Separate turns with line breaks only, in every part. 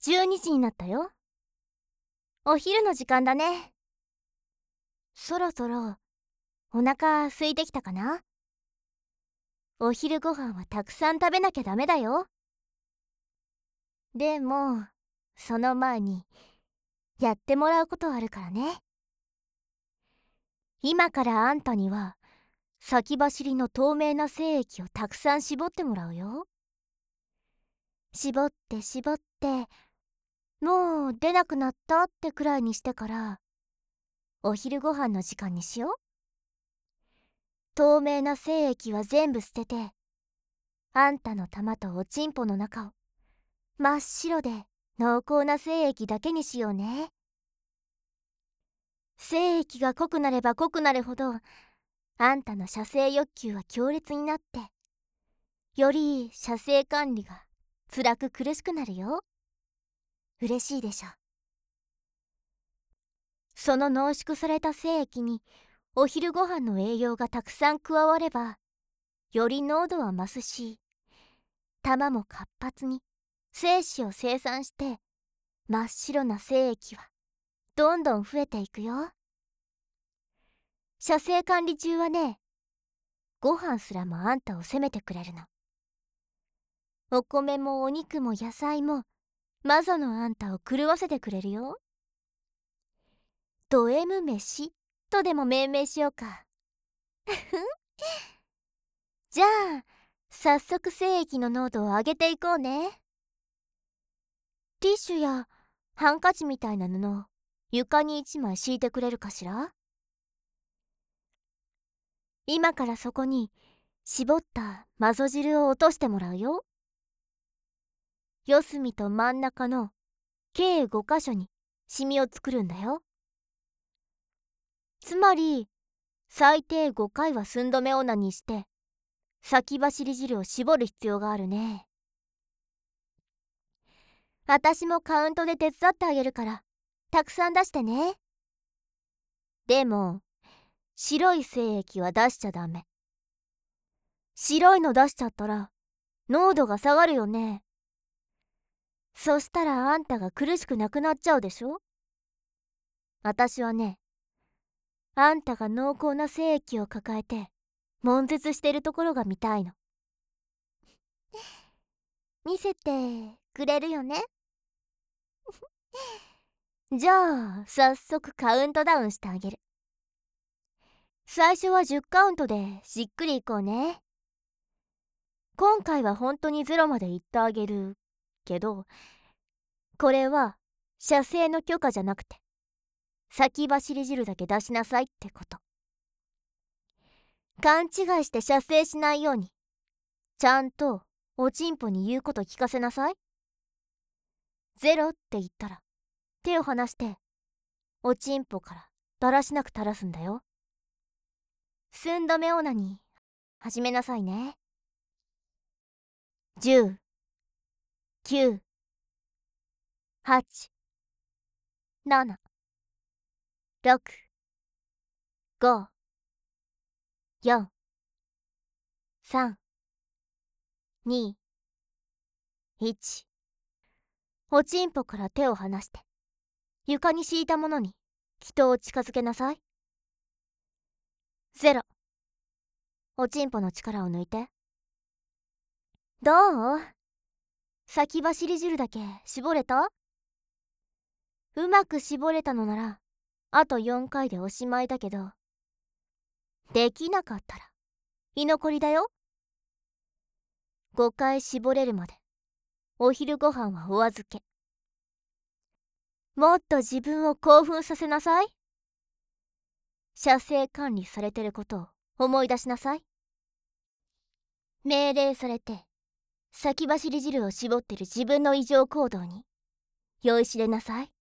12時になったよ。お昼の時間だね。そろそろお腹空いてきたかな？お昼ご飯はたくさん食べなきゃダメだよ。でもその前にやってもらうことあるからね。今からあんたには先走りの透明な精液をたくさん絞ってもらうよ。絞って絞って、もう出なくなったってくらいにしてからお昼ご飯の時間にしよう。透明な精液は全部捨てて、あんたの玉とおちんぽの中を真っ白で濃厚な精液だけにしようね。精液が濃くなれば濃くなるほど、あんたの射精欲求は強烈になって、より射精管理が辛く苦しくなるよ。嬉しいでしょ。その濃縮された精液にお昼ご飯の栄養がたくさん加われば、より濃度は増すし、玉も活発に精子を生産して、真っ白な精液はどんどん増えていくよ。射精管理中はね、ご飯すらもあんたを責めてくれるの。お米もお肉も野菜もマゾのあんたを狂わせてくれるよ。ド M 飯とでも命名しようか。じゃあ早速精液の濃度を上げていこうね。ティッシュやハンカチみたいな布を床に1枚敷いてくれるかしら。今からそこに絞ったマゾ汁を落としてもらうよ。四隅と真ん中の計5箇所にシミを作るんだよ。つまり最低5回は寸止めオナニーして先走り汁を絞る必要があるね。私もカウントで手伝ってあげるからたくさん出してね。でも白い精液は出しちゃダメ。白いの出しちゃったら濃度が下がるよね。そしたらあんたが苦しくなくなっちゃうでしょ。私はね、あんたが濃厚な精液を抱えて悶絶してるところが見たいの。見せてくれるよね。じゃあ早速カウントダウンしてあげる。最初は10カウントでしっくりいこうね。今回は本当にゼロまで言ってあげるけど、これは射精の許可じゃなくて先走り汁だけ出しなさいってこと。勘違いして射精しないようにちゃんとおちんぽに言うこと聞かせなさい。ゼロって言ったら手を離しておちんぽからだらしなく垂らすんだよ。寸止めオナニー始めなさいね。10、9、8、7、6、5、4、3、2、1。おちんぽから手を離して床に敷いたものに気筒を近づけなさい。0。おちんぽの力を抜いて。どう？先走り汁だけ絞れた？うまく絞れたのならあと4回でおしまいだけど、できなかったら居残りだよ。5回絞れるまでお昼ご飯はお預け。もっと自分を興奮させなさい。射精管理されてることを思い出しなさい。命令されて先走り汁を絞ってる自分の異常行動に酔いしれなさい。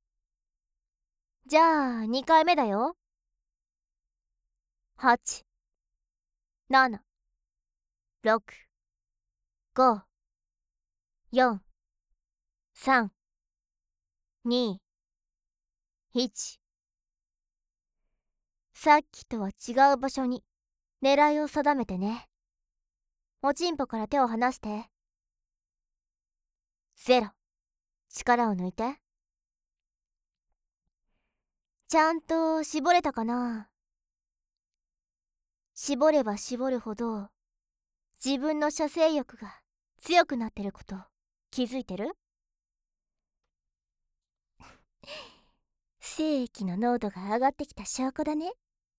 じゃあ2回目だよ。8、7、6、5、4、3、2、1。さっきとは違う場所に狙いを定めてね。おちんぽから手を離して。0。 力を抜いて。ちゃんと絞れたかな。絞れば絞るほど自分の射精欲が強くなってること気づいてる？精液の濃度が上がってきた証拠だね。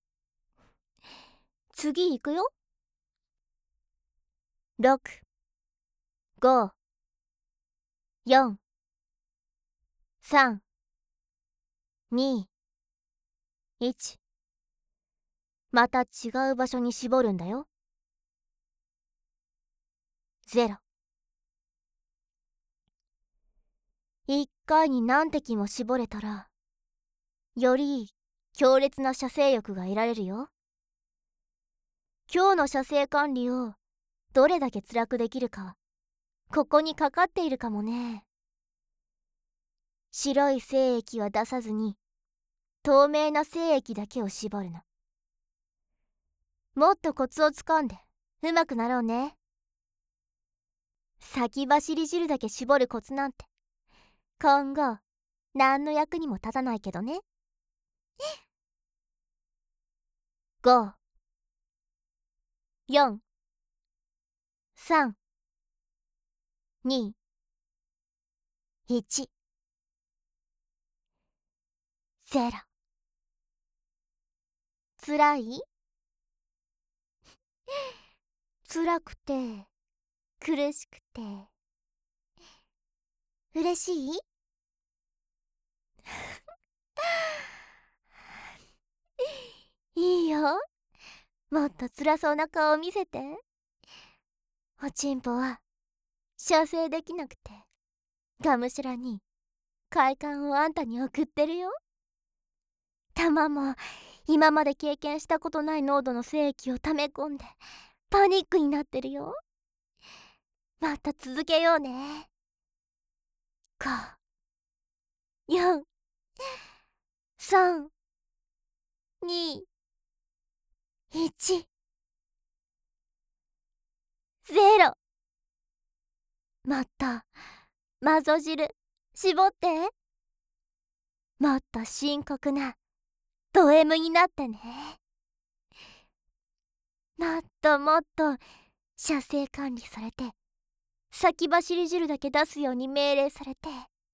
次行くよ。6、5、4、3、2、1。また違う場所に絞るんだよ。0。1回に何滴も絞れたら、より強烈な射精欲が得られるよ。今日の射精管理をどれだけ辛くできるか、ここにかかっているかもね。白い精液は出さずに、透明な精液だけを絞るの。もっとコツをつかんで上手くなろうね。先走り汁だけ絞るコツなんて今後何の役にも立たないけどね。5、4、3、2、1、0。辛い？辛くて苦しくて嬉しい？いいよ。もっと辛そうな顔見せて。おちんぽは射精できなくてがむしゃらに快感をあんたに送ってるよ。玉も今まで経験したことない濃度の精液を溜め込んでパニックになってるよ。また続けようね。5、4、3、2、1、0。もっとマゾ汁絞って。もっと深刻なド M になってね。もっともっと射精管理されて先走り汁だけ出すように命令されて、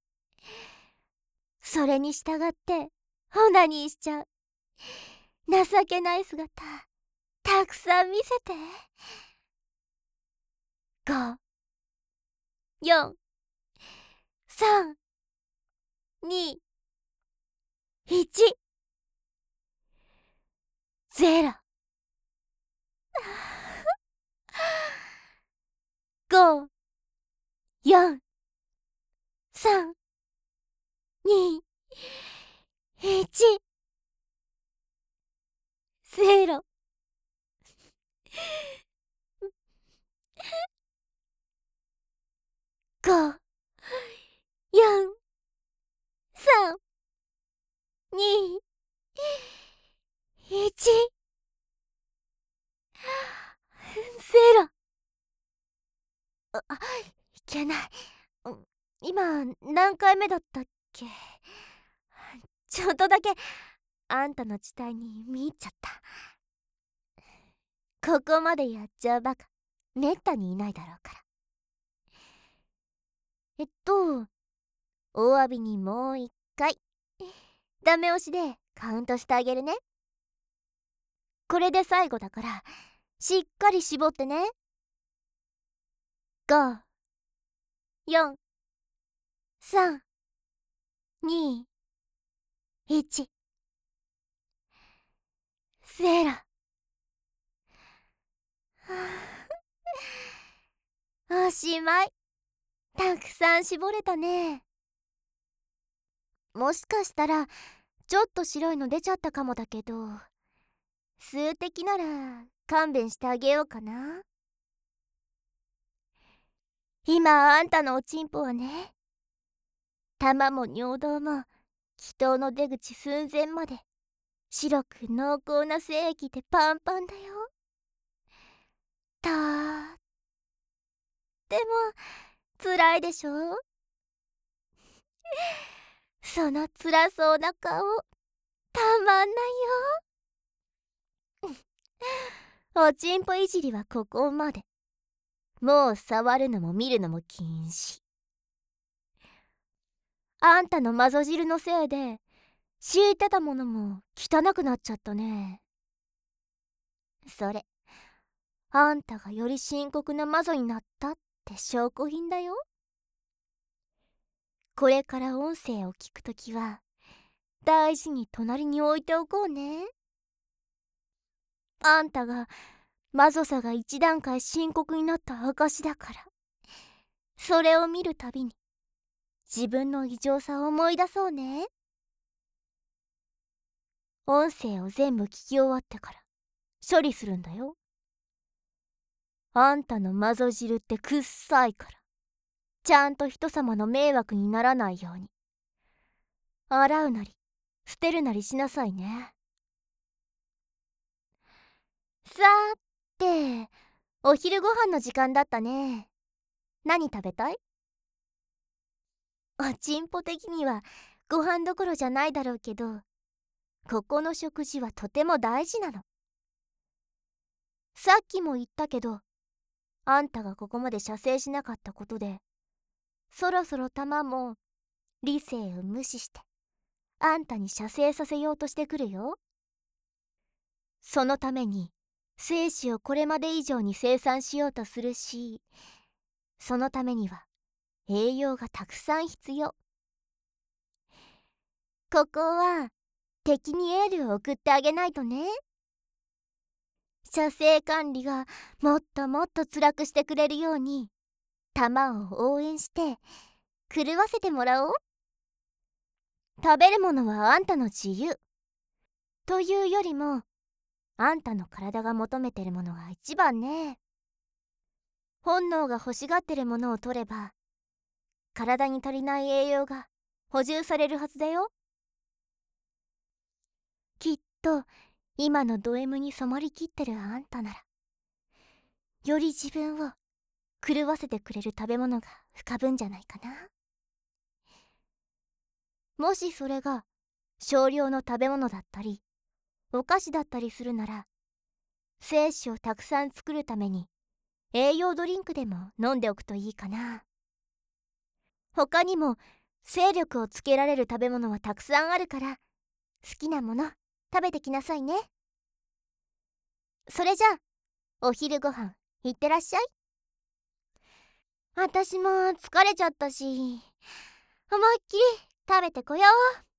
それに従ってオナニーしちゃう情けない姿たくさん見せて。5、4、3、2、1、0。5、4、3、2、1、0。5、4、3、2、1、0。いけない。今何回目だったっけ？ちょっとだけあんたの地帯に見入っちゃった。ここまでやっちゃうバカめったにいないだろうから。お詫びにもう一回ダメ押しでカウントしてあげるね。これで最後だからしっかり絞ってね。5、4、3、2、1、0。おしまい。たくさん絞れたね。もしかしたらちょっと白いの出ちゃったかもだけど、数滴なら勘弁してあげようかな。今あんたのおちんぽはね、玉も尿道も気筒の出口寸前まで白く濃厚な精液でパンパンだよ。とっても辛いでしょ？ その辛そうな顔、たまんないよ。おちんぽいじりはここまで。もう触るのも見るのも禁止。あんたのマゾ汁のせいで敷いてたものも汚くなっちゃったね。それ、あんたがより深刻なマゾになったって証拠品だよ。これから音声を聞くときは大事に隣に置いておこうね。あんたがマゾさが一段階深刻になった証だから。それを見るたびに自分の異常さを思い出そうね。音声を全部聞き終わってから処理するんだよ。あんたのマゾ汁ってくっさいから、ちゃんと人様の迷惑にならないように洗うなり捨てるなりしなさいね。さーて、お昼ご飯の時間だったね。何食べたい？おちんぽ的にはご飯どころじゃないだろうけど、ここの食事はとても大事なの。さっきも言ったけど、あんたがここまで射精しなかったことで、そろそろ玉も理性を無視してあんたに射精させようとしてくるよ。そのために精子をこれまで以上に生産しようとするし、そのためには栄養がたくさん必要。ここは敵にエールを送ってあげないとね。射精管理がもっともっと辛くしてくれるように玉を応援して狂わせてもらおう。食べるものはあんたの自由というよりも、あんたの体が求めてるものが一番ね。本能が欲しがってるものを取れば体に足りない栄養が補充されるはずだよ。きっと今のド M に染まりきってるあんたなら、より自分を狂わせてくれる食べ物が浮かぶんじゃないかな。もしそれが少量の食べ物だったりお菓子だったりするなら、精子をたくさん作るために栄養ドリンクでも飲んでおくといいかな。他にも精力をつけられる食べ物はたくさんあるから、好きなもの食べてきなさいね。それじゃあお昼ご飯いってらっしゃい。私も疲れちゃったし、思いっきり食べてこよう。